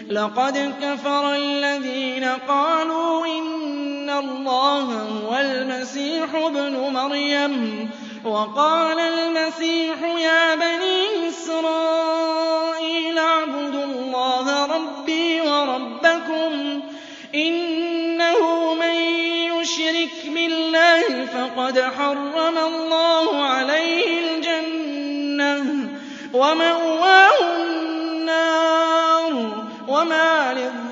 لَقَدْ كَفَرَ الَّذِينَ قَالُوا إِنَّ اللَّهَ هُوَ الْمَسِيحُ ابْنُ مَرْيَمَ وَقَالَ الْمَسِيحُ يَا بَنِي إِسْرَائِيلَ اعْبُدُوا اللَّهَ رَبِّي وَرَبَّكُمْ إِنَّهُ مَن يُشْرِكْ بِاللَّهِ فَقَدْ حَرَّمَ اللَّهُ عَلَيْهِ الْجَنَّةَ وَمَأْوَاهُ النَّارُ وَمَا لِلظَّالِمِينَ